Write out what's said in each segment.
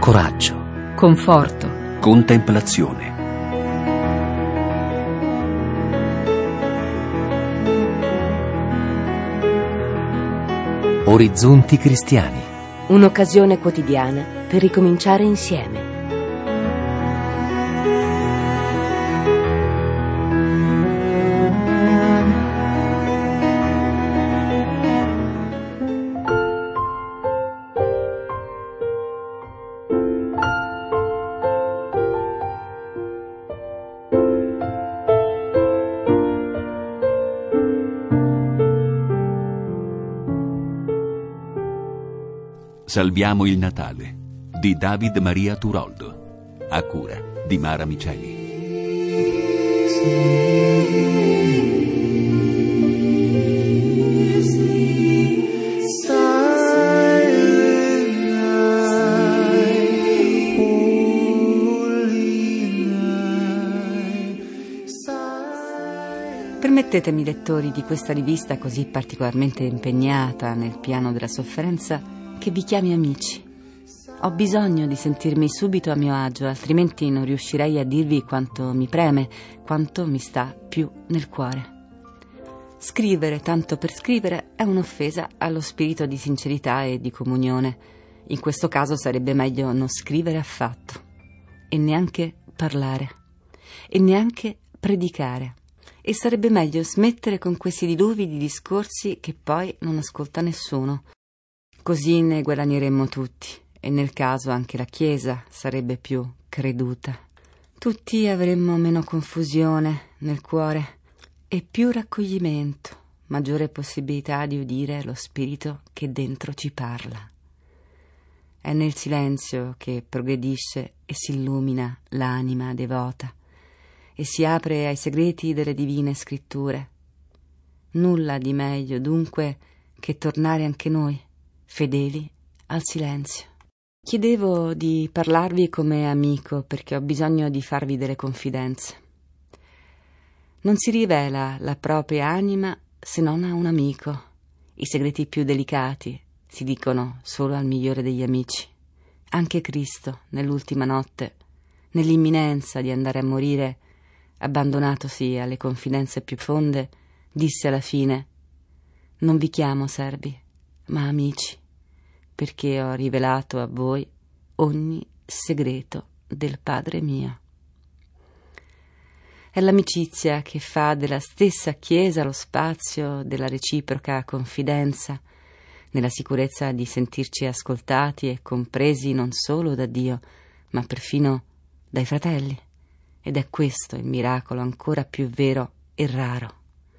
coraggio, conforto, contemplazione. Orizzonti cristiani. Un'occasione quotidiana per ricominciare insieme. Salviamo il Natale di David Maria Turoldo, a cura di Mara Miceli. Permettetemi, lettori di questa rivista così particolarmente impegnata nel piano della sofferenza, che vi chiami amici. Ho bisogno di sentirmi subito a mio agio, altrimenti non riuscirei a dirvi quanto mi preme, quanto mi sta più nel cuore. Scrivere tanto per scrivere è un'offesa allo spirito di sincerità e di comunione. In questo caso sarebbe meglio non scrivere affatto, e neanche parlare, e neanche predicare. E sarebbe meglio smettere con questi diluvi di discorsi che poi non ascolta nessuno. Così ne guadagneremmo tutti, e nel caso anche la Chiesa sarebbe più creduta. Tutti avremmo meno confusione nel cuore e più raccoglimento, maggiore possibilità di udire lo spirito che dentro ci parla. È nel silenzio che progredisce e si illumina l'anima devota e si apre ai segreti delle divine scritture. Nulla di meglio dunque che tornare anche noi fedeli al silenzio. Chiedevo di parlarvi come amico perché ho bisogno di farvi delle confidenze. Non si rivela la propria anima se non a un amico. I segreti più delicati si dicono solo al migliore degli amici. Anche Cristo, nell'ultima notte, nell'imminenza di andare a morire, abbandonatosi alle confidenze più profonde, disse alla fine: «Non vi chiamo servi, ma amici, perché ho rivelato a voi ogni segreto del Padre mio». È l'amicizia che fa della stessa Chiesa lo spazio della reciproca confidenza, nella sicurezza di sentirci ascoltati e compresi non solo da Dio, ma perfino dai fratelli. Ed è questo il miracolo ancora più vero e raro.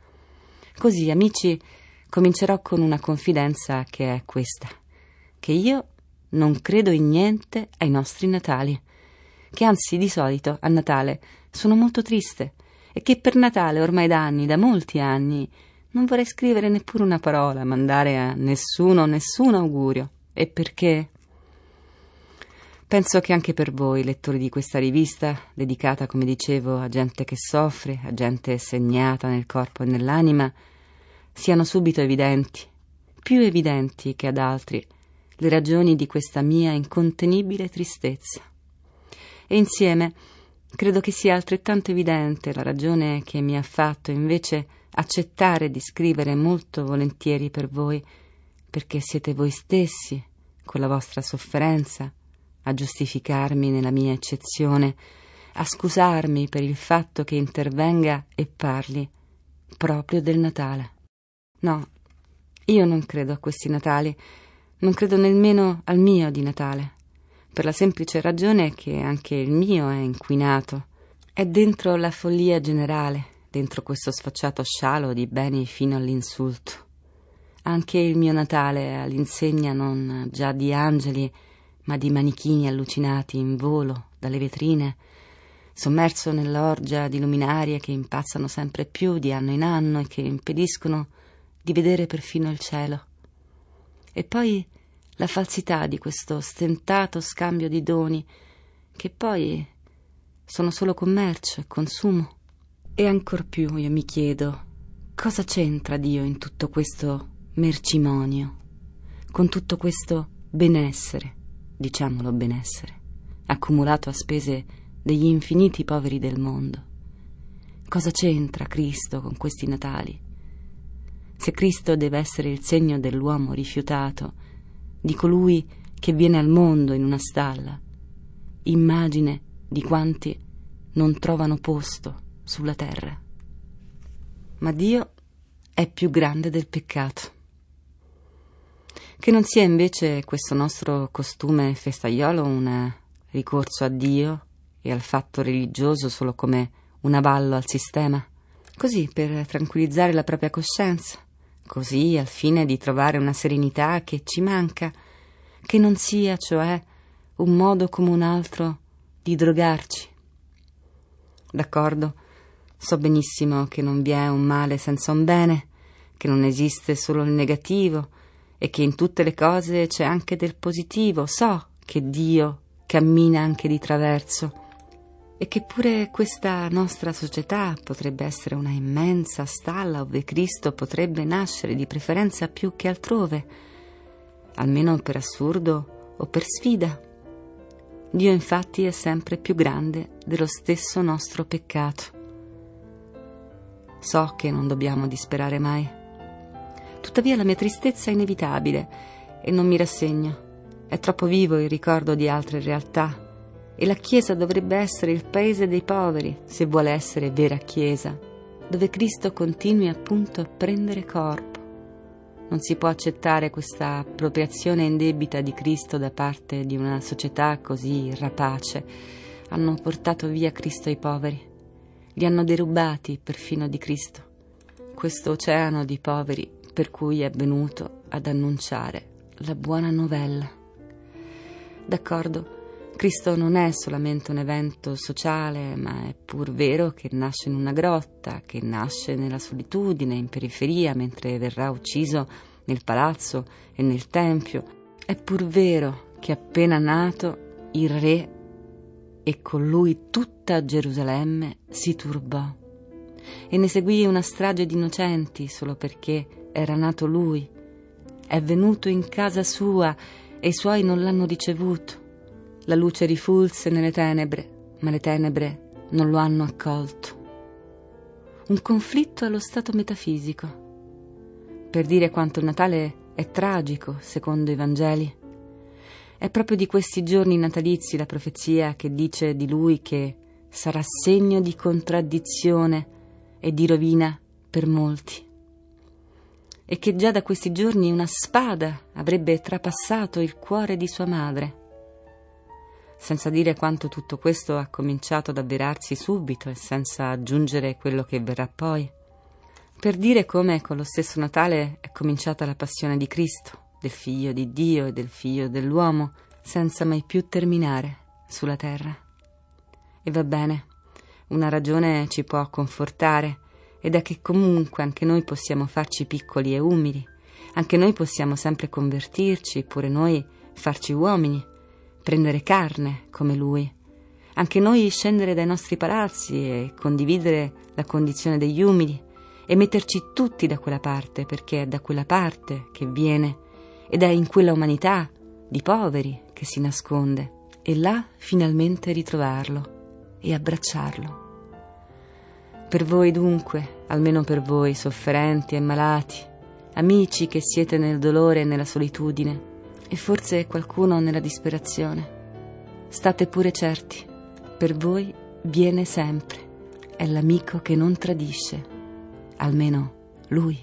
Così, amici, comincerò con una confidenza che è questa: che io non credo in niente ai nostri Natali, che anzi di solito a Natale sono molto triste e che per Natale ormai da anni, da molti anni, non vorrei scrivere neppure una parola, mandare a nessun augurio. E perché? Penso che anche per voi, lettori di questa rivista, dedicata, come dicevo, a gente che soffre, a gente segnata nel corpo e nell'anima, siano subito evidenti, più evidenti che ad altri, le ragioni di questa mia incontenibile tristezza. E insieme credo che sia altrettanto evidente la ragione che mi ha fatto invece accettare di scrivere molto volentieri per voi, perché siete voi stessi, con la vostra sofferenza, a giustificarmi nella mia eccezione, a scusarmi per il fatto che intervenga e parli proprio del Natale. No, io non credo a questi Natali, non credo nemmeno al mio di Natale, per la semplice ragione che anche il mio è inquinato. È dentro la follia generale, dentro questo sfacciato scialo di beni fino all'insulto. Anche il mio Natale è all'insegna non già di angeli, ma di manichini allucinati in volo dalle vetrine, sommerso nell'orgia di luminarie che impazzano sempre più di anno in anno e che impediscono di vedere perfino il cielo. E poi la falsità di questo stentato scambio di doni, che poi sono solo commercio e consumo. E ancor più io mi chiedo, cosa c'entra Dio in tutto questo mercimonio, con tutto questo benessere, diciamolo benessere? accumulato a spese degli infiniti poveri del mondo. Cosa c'entra Cristo con questi Natali? Se Cristo deve essere il segno dell'uomo rifiutato, di colui che viene al mondo in una stalla, immagine di quanti non trovano posto sulla terra. Ma Dio è più grande del peccato. Che non sia invece questo nostro costume festaiolo un ricorso a Dio e al fatto religioso solo come un avallo al sistema, così per tranquillizzare la propria coscienza, così al fine di trovare una serenità che ci manca, che non sia, cioè, un modo come un altro di drogarci. D'accordo, so benissimo che non vi è un male senza un bene, che non esiste solo il negativo e che in tutte le cose c'è anche del positivo. So che Dio cammina anche di traverso e che pure questa nostra società potrebbe essere una immensa stalla ove Cristo potrebbe nascere di preferenza più che altrove, almeno per assurdo o per sfida. Dio infatti è sempre più grande dello stesso nostro peccato. So che non dobbiamo disperare mai. Tuttavia la mia tristezza è inevitabile e non mi rassegno. È troppo vivo il ricordo di altre realtà e la Chiesa dovrebbe essere il paese dei poveri, se vuole essere vera Chiesa, dove Cristo continui appunto a prendere corpo. Non si può accettare questa appropriazione indebita di Cristo da parte di una società così rapace. Hanno portato via Cristo ai poveri, li hanno derubati perfino di Cristo, questo oceano di poveri per cui è venuto ad annunciare la buona novella. D'accordo, Cristo non è solamente un evento sociale, ma è pur vero che nasce in una grotta, che nasce nella solitudine, in periferia, mentre verrà ucciso nel palazzo e nel tempio. È pur vero che appena nato il re e con lui tutta Gerusalemme si turbò e ne seguì una strage di innocenti solo perché era nato lui. È venuto in casa sua e i suoi non l'hanno ricevuto. La luce rifulse nelle tenebre, ma le tenebre non lo hanno accolto. Un conflitto allo stato metafisico, per dire quanto il Natale è tragico, secondo i Vangeli. È proprio di questi giorni natalizi la profezia che dice di lui che sarà segno di contraddizione e di rovina per molti, e che già da questi giorni una spada avrebbe trapassato il cuore di sua madre. Senza dire quanto tutto questo ha cominciato ad avverarsi subito e senza aggiungere quello che verrà poi. Per dire come con lo stesso Natale è cominciata la passione di Cristo, del Figlio di Dio e del Figlio dell'uomo, senza mai più terminare sulla terra. E va bene, una ragione ci può confortare, ed è che comunque anche noi possiamo farci piccoli e umili, anche noi possiamo sempre convertirci, pure noi farci uomini, prendere carne come lui, anche noi scendere dai nostri palazzi e condividere la condizione degli umili e metterci tutti da quella parte, perché è da quella parte che viene ed è in quella umanità di poveri che si nasconde, e là finalmente ritrovarlo e abbracciarlo. Per voi dunque, almeno per voi sofferenti e malati, amici che siete nel dolore e nella solitudine, e forse qualcuno nella disperazione, state pure certi, per voi viene sempre, è l'amico che non tradisce, almeno lui.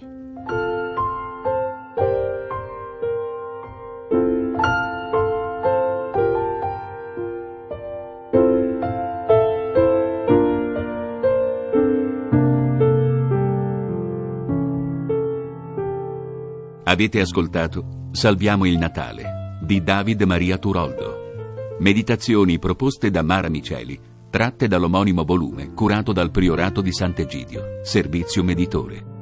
Avete ascoltato Salviamo il Natale di David Maria Turoldo. Meditazioni proposte da Mara Miceli, tratte dall'omonimo volume curato dal Priorato di Sant'Egidio, Servizio Meditore.